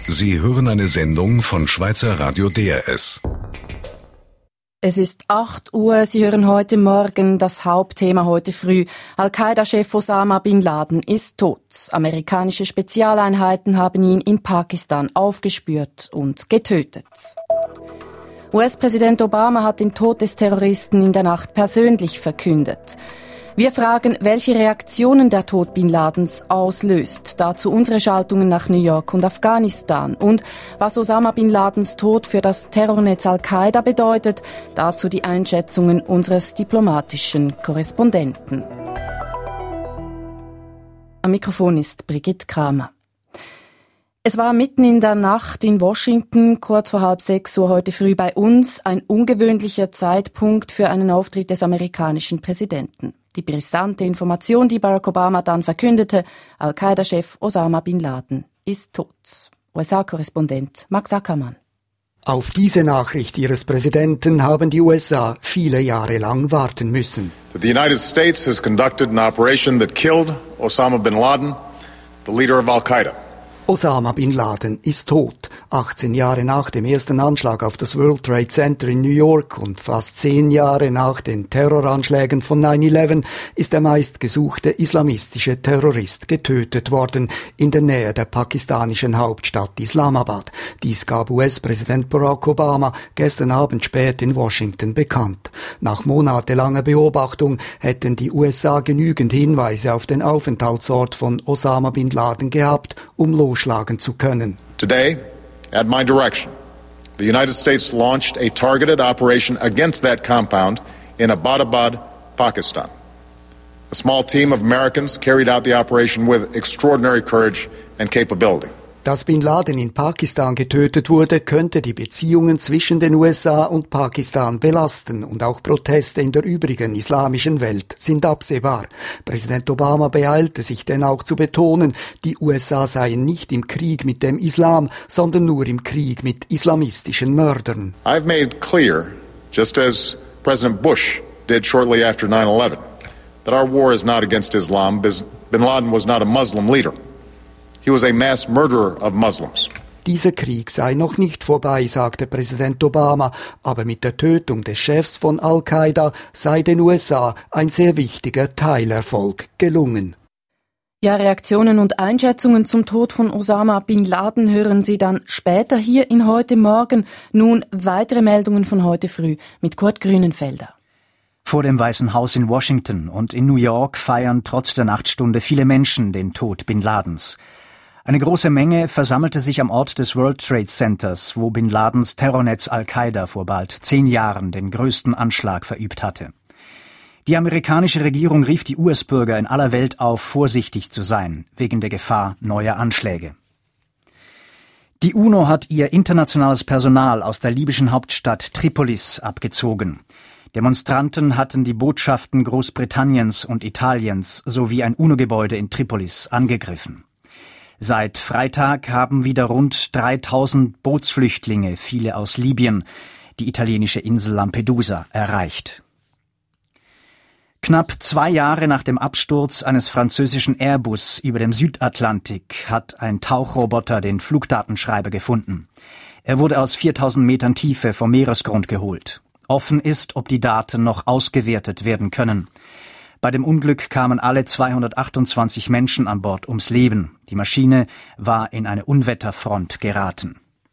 Sie hören eine Sendung von Schweizer Radio DRS. Es ist 8 Uhr. Sie hören heute Morgen das Hauptthema heute früh. Al-Qaida-Chef Osama Bin Laden ist tot. Amerikanische Spezialeinheiten haben ihn in Pakistan aufgespürt und getötet. US-Präsident Obama hat den Tod des Terroristen in der Nacht persönlich verkündet. Wir fragen, welche Reaktionen der Tod Bin Ladens auslöst. Dazu unsere Schaltungen nach New York und Afghanistan. Und was Osama Bin Ladens Tod für das Terrornetz Al-Qaida bedeutet, dazu die Einschätzungen unseres diplomatischen Korrespondenten. Am Mikrofon ist Brigitte Kramer. Es war mitten in der Nacht in Washington, kurz vor 5:30 Uhr heute früh bei uns, ein ungewöhnlicher Zeitpunkt für einen Auftritt des amerikanischen Präsidenten. Die brisante Information, die Barack Obama dann verkündete, Al-Qaida-Chef Osama Bin Laden ist tot. USA-Korrespondent Max Ackermann. Auf diese Nachricht ihres Präsidenten haben die USA viele Jahre lang warten müssen. The United States has conducted an operation that killed Osama Bin Laden, the leader of Al-Qaida. Osama Bin Laden ist tot. 18 Jahre nach dem ersten Anschlag auf das World Trade Center in New York und fast 10 Jahre nach den Terroranschlägen von 9/11 ist der meistgesuchte islamistische Terrorist getötet worden in der Nähe der pakistanischen Hauptstadt Islamabad. Dies gab US-Präsident Barack Obama gestern Abend spät in Washington bekannt. Nach monatelanger Beobachtung hätten die USA genügend Hinweise auf den Aufenthaltsort von Osama Bin Laden gehabt, um losschlagen zu können. Today, at my direction, the United States launched a targeted operation against that compound in Abbottabad, Pakistan. A small team of Americans carried out the operation with extraordinary courage and capability. Dass Bin Laden in Pakistan getötet wurde, könnte die Beziehungen zwischen den USA und Pakistan belasten und auch Proteste in der übrigen islamischen Welt sind absehbar. Präsident Obama beeilte sich denn auch zu betonen, die USA seien nicht im Krieg mit dem Islam, sondern nur im Krieg mit islamistischen Mördern. I've made clear, just as President Bush did shortly after 9/11, that our war is not against Islam. Bin Laden was not a Muslim leader. He was a mass murderer of Muslims. Dieser Krieg sei noch nicht vorbei, sagte Präsident Obama, aber mit der Tötung des Chefs von Al-Qaida sei den USA ein sehr wichtiger Teilerfolg gelungen. Ja, Reaktionen und Einschätzungen zum Tod von Osama Bin Laden hören Sie dann später hier in Heute Morgen. Nun weitere Meldungen von heute früh mit Kurt Grünenfelder. Vor dem Weißen Haus in Washington und in New York feiern trotz der Nachtstunde viele Menschen den Tod Bin Ladens. Eine große Menge versammelte sich am Ort des World Trade Centers, wo Bin Ladens Terrornetz Al-Qaida vor bald 10 Jahren den größten Anschlag verübt hatte. Die amerikanische Regierung rief die US-Bürger in aller Welt auf, vorsichtig zu sein, wegen der Gefahr neuer Anschläge. Die UNO hat ihr internationales Personal aus der libyschen Hauptstadt Tripolis abgezogen. Demonstranten hatten die Botschaften Großbritanniens und Italiens sowie ein UNO-Gebäude in Tripolis angegriffen. Seit Freitag haben wieder rund 3000 Bootsflüchtlinge, viele aus Libyen, die italienische Insel Lampedusa erreicht. Knapp 2 Jahre nach dem Absturz eines französischen Airbus über dem Südatlantik hat ein Tauchroboter den Flugdatenschreiber gefunden. Er wurde aus 4000 Metern Tiefe vom Meeresgrund geholt. Offen ist, ob die Daten noch ausgewertet werden können. Bei dem Unglück kamen alle 228 Menschen an Bord ums Leben. Die Maschine war in eine Unwetterfront geraten.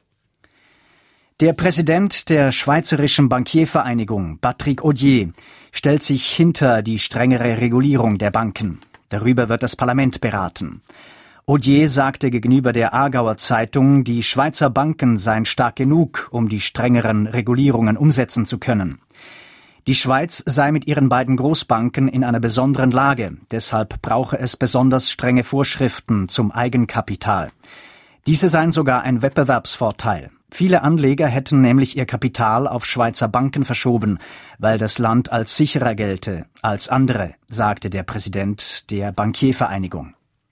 Der Präsident der Schweizerischen Bankiervereinigung, Patrick Odier, stellt sich hinter die strengere Regulierung der Banken. Darüber wird das Parlament beraten. Odier sagte gegenüber der Aargauer Zeitung, die Schweizer Banken seien stark genug, um die strengeren Regulierungen umsetzen zu können. Die Schweiz sei mit ihren beiden Großbanken in einer besonderen Lage. Deshalb brauche es besonders strenge Vorschriften zum Eigenkapital. Diese seien sogar ein Wettbewerbsvorteil. Viele Anleger hätten nämlich ihr Kapital auf Schweizer Banken verschoben, weil das Land als sicherer gelte als andere, sagte der Präsident der Bankiervereinigung.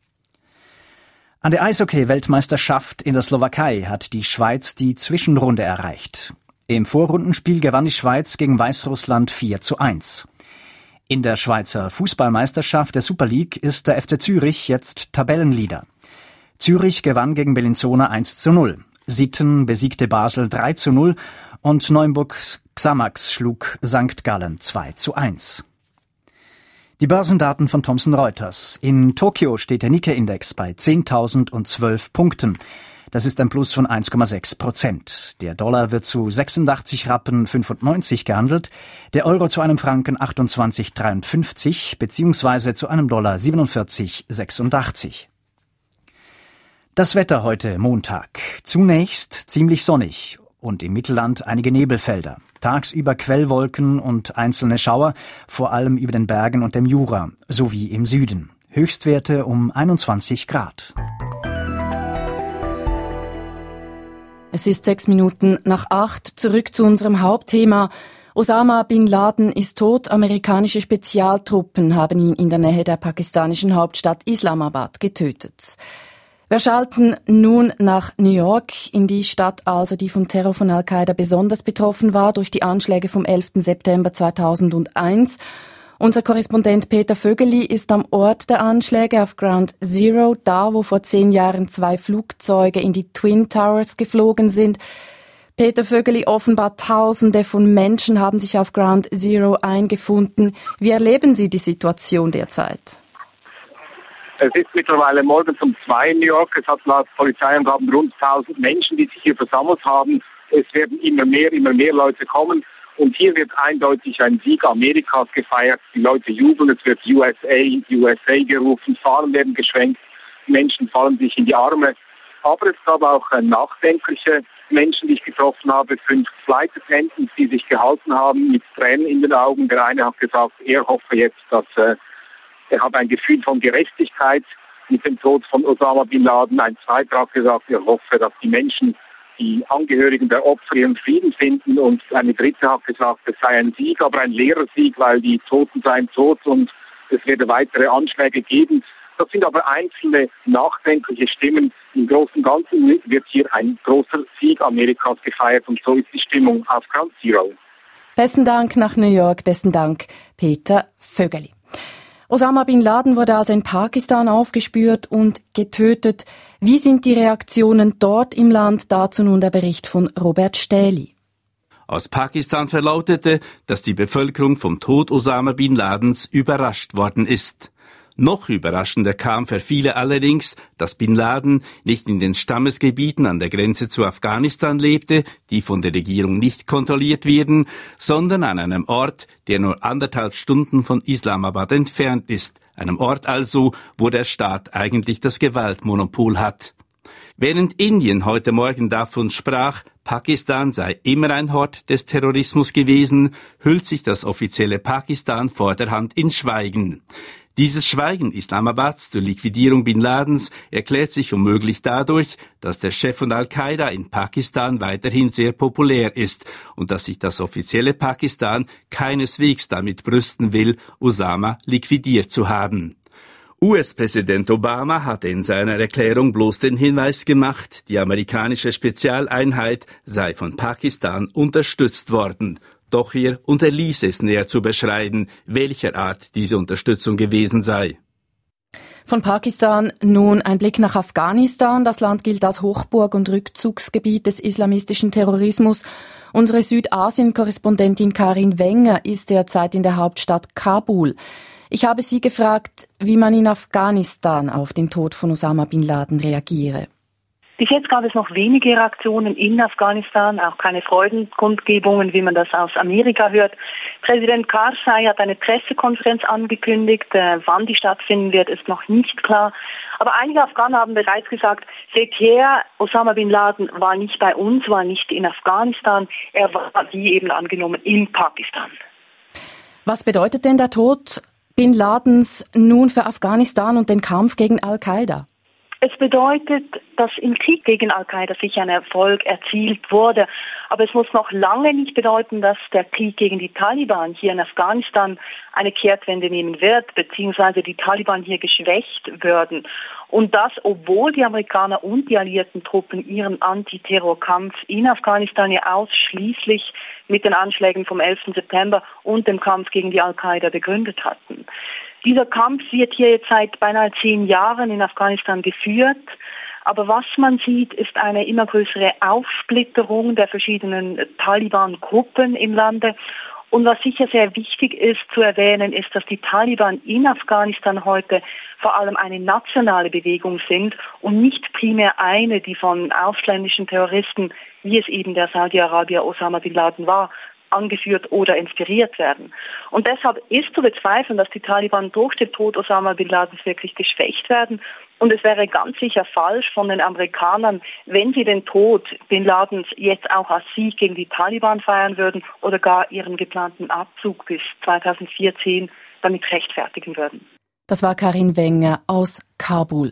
An der Eishockey-Weltmeisterschaft in der Slowakei hat die Schweiz die Zwischenrunde erreicht. Im Vorrundenspiel gewann die Schweiz gegen Weißrussland 4:1. In der Schweizer Fußballmeisterschaft der Super League ist der FC Zürich jetzt Tabellenleader. Zürich gewann gegen Bellinzona 1:0. Sitten besiegte Basel 3:0 und Neuenburg-Xamax schlug St. Gallen 2:1. Die Börsendaten von Thomson Reuters. In Tokio steht der Nikkei-Index bei 10.012 Punkten. Das ist ein Plus von 1,6%. Der Dollar wird zu 86 Rappen 95 gehandelt, der Euro zu einem Franken 28,53 bzw. zu einem Dollar 47,86. Das Wetter heute Montag. Zunächst ziemlich sonnig und im Mittelland einige Nebelfelder. Tagsüber Quellwolken und einzelne Schauer, vor allem über den Bergen und dem Jura, sowie im Süden. Höchstwerte um 21 Grad. Es ist 7:06. Zurück zu unserem Hauptthema. Osama Bin Laden ist tot. Amerikanische Spezialtruppen haben ihn in der Nähe der pakistanischen Hauptstadt Islamabad getötet. Wir schalten nun nach New York, in die Stadt also, die vom Terror von Al-Qaida besonders betroffen war durch die Anschläge vom 11. September 2001. Unser Korrespondent Peter Vögeli ist am Ort der Anschläge auf Ground Zero, da wo vor 10 Jahren 2 Flugzeuge in die Twin Towers geflogen sind. Peter Vögeli, offenbar Tausende von Menschen haben sich auf Ground Zero eingefunden. Wie erleben Sie die Situation derzeit? Es ist mittlerweile morgens um 2 in New York. Es hat laut Polizeiangaben rund 1000 Menschen, die sich hier versammelt haben. Es werden immer mehr Leute kommen. Und hier wird eindeutig ein Sieg Amerikas gefeiert. Die Leute jubeln, es wird USA gerufen, Fahnen werden geschwenkt, Menschen fallen sich in die Arme. Aber es gab auch nachdenkliche Menschen, die ich getroffen habe, 5 Flight Attendants, die sich gehalten haben mit Tränen in den Augen. Der eine hat gesagt, er hoffe jetzt, dass er hat ein Gefühl von Gerechtigkeit mit dem Tod von Osama Bin Laden. Ein zweiter hat gesagt, er hoffe, dass die Menschen, die Angehörigen der Opfer, ihren Frieden finden. Und eine dritte hat gesagt, es sei ein Sieg, aber ein leerer Sieg, weil die Toten seien tot und es werde weitere Anschläge geben. Das sind aber einzelne nachdenkliche Stimmen. Im Großen und Ganzen wird hier ein großer Sieg Amerikas gefeiert und so ist die Stimmung auf Ground Zero. Besten Dank nach New York, besten Dank Peter Vögeli. Osama Bin Laden wurde also in Pakistan aufgespürt und getötet. Wie sind die Reaktionen dort im Land? Dazu nun der Bericht von Robert Stähli. Aus Pakistan verlautete, dass die Bevölkerung vom Tod Osama Bin Ladens überrascht worden ist. Noch überraschender kam für viele allerdings, dass Bin Laden nicht in den Stammesgebieten an der Grenze zu Afghanistan lebte, die von der Regierung nicht kontrolliert werden, sondern an einem Ort, der nur 1,5 Stunden von Islamabad entfernt ist, einem Ort also, wo der Staat eigentlich das Gewaltmonopol hat. Während Indien heute Morgen davon sprach, Pakistan sei immer ein Hort des Terrorismus gewesen, hüllt sich das offizielle Pakistan vorderhand in Schweigen. Dieses Schweigen Islamabads zur Liquidierung Bin Ladens erklärt sich womöglich dadurch, dass der Chef von Al-Qaida in Pakistan weiterhin sehr populär ist und dass sich das offizielle Pakistan keineswegs damit brüsten will, Osama liquidiert zu haben. US-Präsident Obama hatte in seiner Erklärung bloß den Hinweis gemacht, die amerikanische Spezialeinheit sei von Pakistan unterstützt worden. Doch er unterließ es näher zu beschreiben, welcher Art diese Unterstützung gewesen sei. Von Pakistan nun ein Blick nach Afghanistan. Das Land gilt als Hochburg und Rückzugsgebiet des islamistischen Terrorismus. Unsere Südasien-Korrespondentin Karin Wenger ist derzeit in der Hauptstadt Kabul. Ich habe sie gefragt, wie man in Afghanistan auf den Tod von Osama Bin Laden reagiere. Bis jetzt gab es noch wenige Reaktionen in Afghanistan, auch keine Freudenkundgebungen, wie man das aus Amerika hört. Präsident Karzai hat eine Pressekonferenz angekündigt. Wann die stattfinden wird, ist noch nicht klar. Aber einige Afghanen haben bereits gesagt, seht her, Osama Bin Laden war nicht bei uns, war nicht in Afghanistan, er war, wie eben angenommen, in Pakistan. Was bedeutet denn der Tod Bin Ladens nun für Afghanistan und den Kampf gegen Al-Qaida? Es bedeutet, dass im Krieg gegen Al-Qaida sicher ein Erfolg erzielt wurde. Aber es muss noch lange nicht bedeuten, dass der Krieg gegen die Taliban hier in Afghanistan eine Kehrtwende nehmen wird, beziehungsweise die Taliban hier geschwächt werden. Und das, obwohl die Amerikaner und die alliierten Truppen ihren Antiterrorkampf in Afghanistan ja ausschließlich mit den Anschlägen vom 11. September und dem Kampf gegen die Al-Qaida begründet hatten. Dieser Kampf wird hier jetzt seit beinahe 10 Jahren in Afghanistan geführt. Aber was man sieht, ist eine immer größere Aufsplitterung der verschiedenen Taliban-Gruppen im Lande. Und was sicher sehr wichtig ist zu erwähnen, ist, dass die Taliban in Afghanistan heute vor allem eine nationale Bewegung sind und nicht primär eine, die von ausländischen Terroristen, wie es eben der Saudi-Arabier Osama Bin Laden war, angeführt oder inspiriert werden. Und deshalb ist zu bezweifeln, dass die Taliban durch den Tod Osama Bin Ladens wirklich geschwächt werden. Und es wäre ganz sicher falsch von den Amerikanern, wenn sie den Tod Bin Ladens jetzt auch als Sieg gegen die Taliban feiern würden oder gar ihren geplanten Abzug bis 2014 damit rechtfertigen würden. Das war Karin Wenger aus Kabul.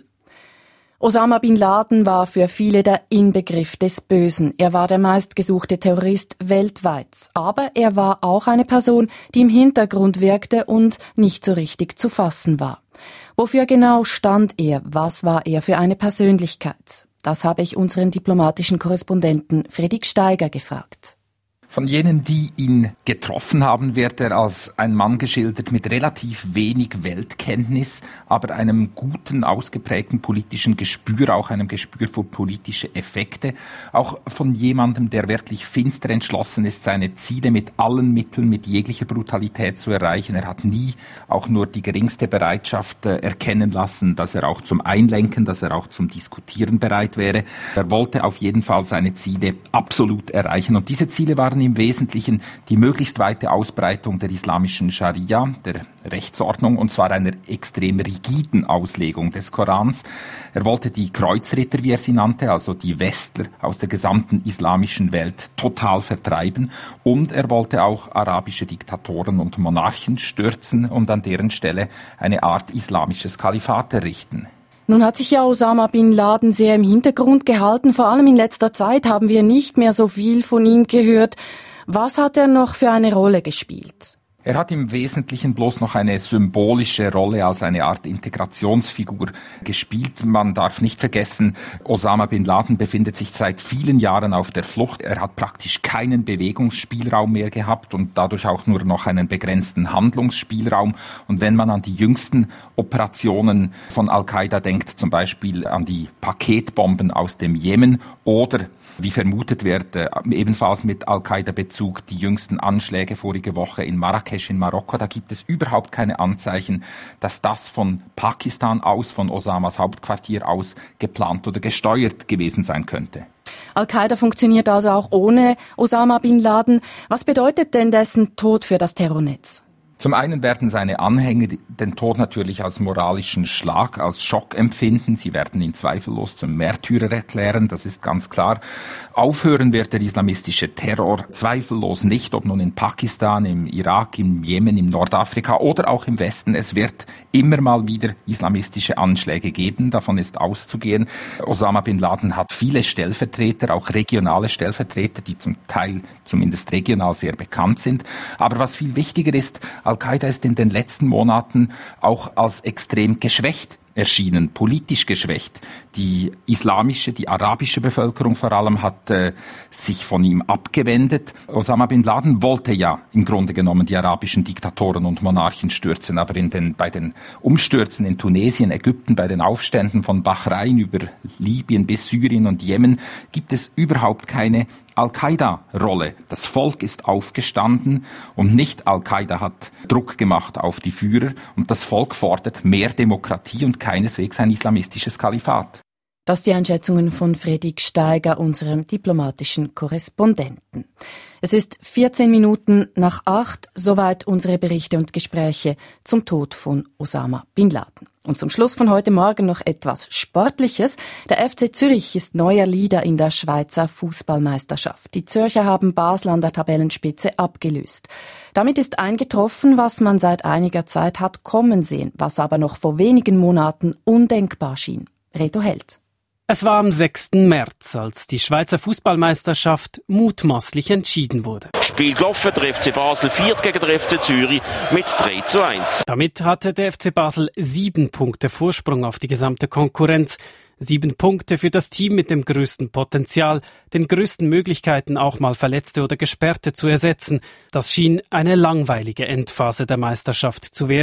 Osama Bin Laden war für viele der Inbegriff des Bösen. Er war der meistgesuchte Terrorist weltweit. Aber er war auch eine Person, die im Hintergrund wirkte und nicht so richtig zu fassen war. Wofür genau stand er? Was war er für eine Persönlichkeit? Das habe ich unseren diplomatischen Korrespondenten Fredrik Steiger gefragt. Von jenen, die ihn getroffen haben, wird er als ein Mann geschildert mit relativ wenig Weltkenntnis, aber einem guten, ausgeprägten politischen Gespür, auch einem Gespür für politische Effekte. Auch von jemandem, der wirklich finster entschlossen ist, seine Ziele mit allen Mitteln, mit jeglicher Brutalität zu erreichen. Er hat nie auch nur die geringste Bereitschaft erkennen lassen, dass er auch zum Einlenken, dass er auch zum Diskutieren bereit wäre. Er wollte auf jeden Fall seine Ziele absolut erreichen. Und diese Ziele waren im Wesentlichen die möglichst weite Ausbreitung der islamischen Scharia, der Rechtsordnung, und zwar einer extrem rigiden Auslegung des Korans. Er wollte die Kreuzritter, wie er sie nannte, also die Westler aus der gesamten islamischen Welt total vertreiben, und er wollte auch arabische Diktatoren und Monarchen stürzen und an deren Stelle eine Art islamisches Kalifat errichten. Nun hat sich ja Osama Bin Laden sehr im Hintergrund gehalten. Vor allem in letzter Zeit haben wir nicht mehr so viel von ihm gehört. Was hat er noch für eine Rolle gespielt? Er hat im Wesentlichen bloß noch eine symbolische Rolle als eine Art Integrationsfigur gespielt. Man darf nicht vergessen, Osama Bin Laden befindet sich seit vielen Jahren auf der Flucht. Er hat praktisch keinen Bewegungsspielraum mehr gehabt und dadurch auch nur noch einen begrenzten Handlungsspielraum. Und wenn man an die jüngsten Operationen von Al-Qaida denkt, zum Beispiel an die Paketbomben aus dem Jemen oder wie vermutet wird, ebenfalls mit Al-Qaida-Bezug die jüngsten Anschläge vorige Woche in Marrakesch in Marokko. Da gibt es überhaupt keine Anzeichen, dass das von Pakistan aus, von Osamas Hauptquartier aus geplant oder gesteuert gewesen sein könnte. Al-Qaida funktioniert also auch ohne Osama Bin Laden. Was bedeutet denn dessen Tod für das Terrornetz? Zum einen werden seine Anhänger den Tod natürlich als moralischen Schlag, als Schock empfinden. Sie werden ihn zweifellos zum Märtyrer erklären, das ist ganz klar. Aufhören wird der islamistische Terror zweifellos nicht, ob nun in Pakistan, im Irak, im Jemen, im Nordafrika oder auch im Westen. Es wird immer mal wieder islamistische Anschläge geben, davon ist auszugehen. Osama Bin Laden hat viele Stellvertreter, auch regionale Stellvertreter, die zum Teil zumindest regional sehr bekannt sind. Aber was viel wichtiger ist, Al-Qaida ist in den letzten Monaten auch als extrem geschwächt erschienen, politisch geschwächt. Die islamische, die arabische Bevölkerung vor allem hat sich von ihm abgewendet. Osama Bin Laden wollte ja im Grunde genommen die arabischen Diktatoren und Monarchen stürzen, aber bei den Umstürzen in Tunesien, Ägypten, bei den Aufständen von Bahrain über Libyen bis Syrien und Jemen gibt es überhaupt keine Al-Qaida-Rolle. Das Volk ist aufgestanden und nicht Al-Qaida hat Druck gemacht auf die Führer und das Volk fordert mehr Demokratie und keineswegs ein islamistisches Kalifat. Das die Einschätzungen von Fredrik Steiger, unserem diplomatischen Korrespondenten. Es ist 14 Minuten nach 8, soweit unsere Berichte und Gespräche zum Tod von Osama Bin Laden. Und zum Schluss von heute Morgen noch etwas Sportliches. Der FC Zürich ist neuer Leader in der Schweizer Fußballmeisterschaft. Die Zürcher haben Basel an der Tabellenspitze abgelöst. Damit ist eingetroffen, was man seit einiger Zeit hat kommen sehen, was aber noch vor wenigen Monaten undenkbar schien. Reto Held. Es war am 6. März, als die Schweizer Fußballmeisterschaft mutmaßlich entschieden wurde. Spiel gelaufen, der FC Basel 4 gegen den FC Zürich mit 3:1. Damit hatte der FC Basel 7 Punkte Vorsprung auf die gesamte Konkurrenz. 7 Punkte für das Team mit dem größten Potenzial, den größten Möglichkeiten, auch mal Verletzte oder Gesperrte zu ersetzen. Das schien eine langweilige Endphase der Meisterschaft zu werden.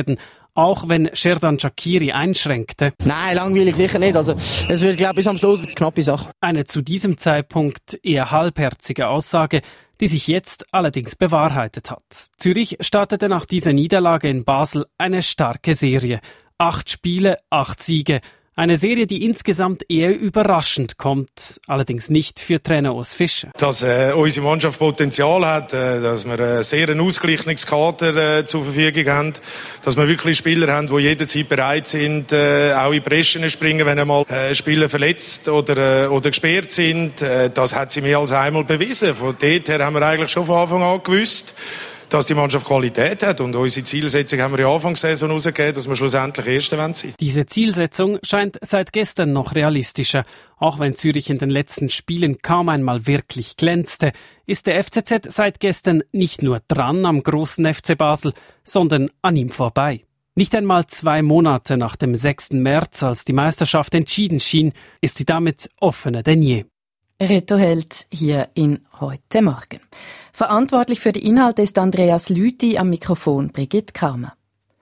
auch wenn Xherdan Shaqiri einschränkte. Nein, langweilig sicher nicht. Also, es wird, glaube ich, bis am Schluss eine knappe Sache. Eine zu diesem Zeitpunkt eher halbherzige Aussage, die sich jetzt allerdings bewahrheitet hat. Zürich startete nach dieser Niederlage in Basel eine starke Serie. 8 Spiele, 8 Siege. Eine Serie, die insgesamt eher überraschend kommt, allerdings nicht für Trainer Urs Fischer. Dass unsere Mannschaft Potenzial hat, dass wir einen sehr ausgeglichenen Kader zur Verfügung haben, dass wir wirklich Spieler haben, die jederzeit bereit sind, auch in Preschen springen, wenn einmal Spieler verletzt oder gesperrt sind. Das hat sie mehr als einmal bewiesen. Von dort her haben wir eigentlich schon von Anfang an gewusst, dass die Mannschaft Qualität hat. Und unsere Zielsetzung haben wir in der Anfangssaison herausgegeben, dass wir schlussendlich Erste sein wollen. Diese Zielsetzung scheint seit gestern noch realistischer. Auch wenn Zürich in den letzten Spielen kaum einmal wirklich glänzte, ist der FCZ seit gestern nicht nur dran am großen FC Basel, sondern an ihm vorbei. Nicht einmal 2 Monate nach dem 6. März, als die Meisterschaft entschieden schien, ist sie damit offener denn je. Reto Held hier in «Heute Morgen». Verantwortlich für die Inhalte ist Andreas Lüthi, am Mikrofon Brigitte Kramer.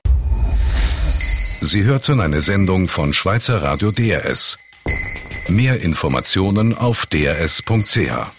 Sie hörten eine Sendung von Schweizer Radio DRS. Mehr Informationen auf drs.ch.